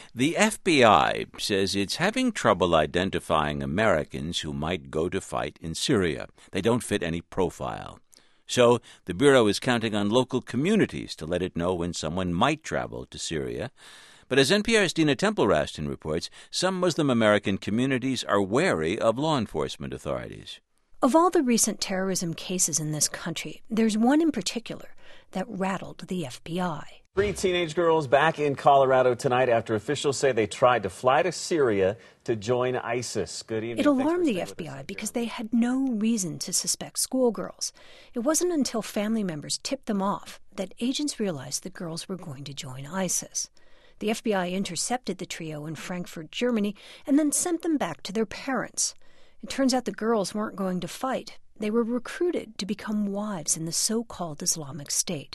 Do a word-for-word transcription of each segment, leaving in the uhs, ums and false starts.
The F B I says it's having trouble identifying Americans who might go to fight in Syria. They don't fit any profile. So the Bureau is counting on local communities to let it know when someone might travel to Syria. But as N P R's Dina Temple-Raston reports, some Muslim American communities are wary of law enforcement authorities. Of all the recent terrorism cases in this country, there's one in particular that rattled the F B I. Three teenage girls back in Colorado tonight after officials say they tried to fly to Syria to join ISIS. Good evening. It alarmed the F B I because they had no reason to suspect schoolgirls. It wasn't until family members tipped them off that agents realized the girls were going to join ISIS. The F B I intercepted the trio in Frankfurt, Germany, and then sent them back to their parents. It turns out the girls weren't going to fight. They were recruited to become wives in the so-called Islamic State.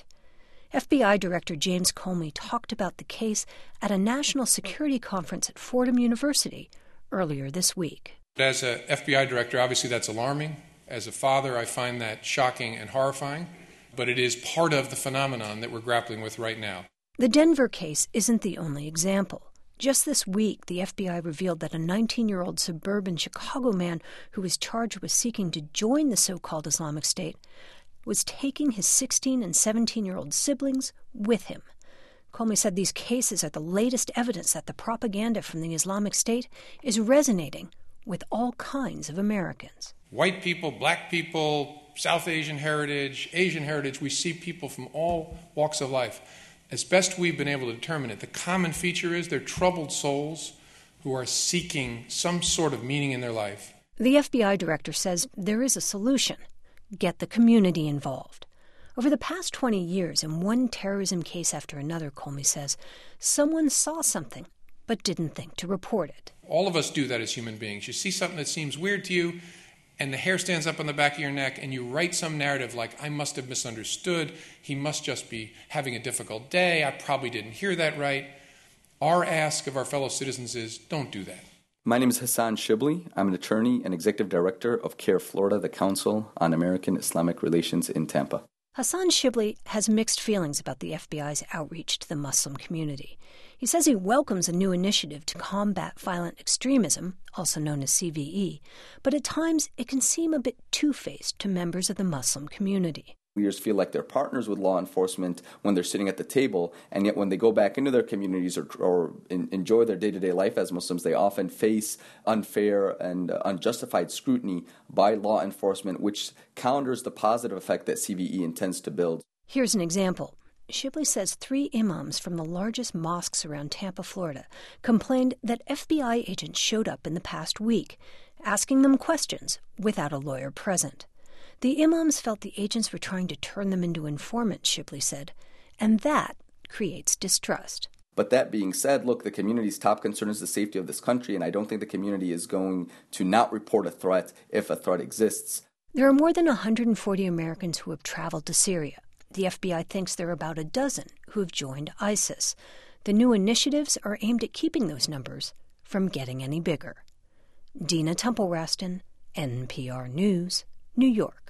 F B I Director James Comey talked about the case at a national security conference at Fordham University earlier this week. As an F B I director, obviously that's alarming. As a father, I find that shocking and horrifying. But it is part of the phenomenon that we're grappling with right now. The Denver case isn't the only example. Just this week, the F B I revealed that a nineteen-year-old suburban Chicago man who was charged with seeking to join the so-called Islamic State was taking his sixteen- and seventeen-year-old siblings with him. Comey said these cases are the latest evidence that the propaganda from the Islamic State is resonating with all kinds of Americans. White people, black people, South Asian heritage, Asian heritage, we see people from all walks of life. As best we've been able to determine it, the common feature is they're troubled souls who are seeking some sort of meaning in their life. The F B I director says there is a solution. Get the community involved. Over the past twenty years, in one terrorism case after another, Comey says, someone saw something but didn't think to report it. All of us do that as human beings. You see something that seems weird to you, and the hair stands up on the back of your neck, and you write some narrative like, I must have misunderstood, he must just be having a difficult day, I probably didn't hear that right. Our ask of our fellow citizens is, don't do that. My name is Hassan Shibli. I'm an attorney and executive director of CARE Florida, the Council on American Islamic Relations in Tampa. Hassan Shibli has mixed feelings about the F B I's outreach to the Muslim community. He says he welcomes a new initiative to combat violent extremism, also known as C V E, but at times it can seem a bit two-faced to members of the Muslim community. Leaders feel like they're partners with law enforcement when they're sitting at the table, and yet when they go back into their communities or, or in, enjoy their day-to-day life as Muslims, they often face unfair and uh, unjustified scrutiny by law enforcement, which counters the positive effect that C V E intends to build. Here's an example. Shibli says three imams from the largest mosques around Tampa, Florida, complained that F B I agents showed up in the past week, asking them questions without a lawyer present. The imams felt the agents were trying to turn them into informants, Shibli said, and that creates distrust. But that being said, look, the community's top concern is the safety of this country, and I don't think the community is going to not report a threat if a threat exists. There are more than one hundred forty Americans who have traveled to Syria. The F B I thinks there are about a dozen who have joined ISIS. The new initiatives are aimed at keeping those numbers from getting any bigger. Dina Temple-Raston, N P R News, New York.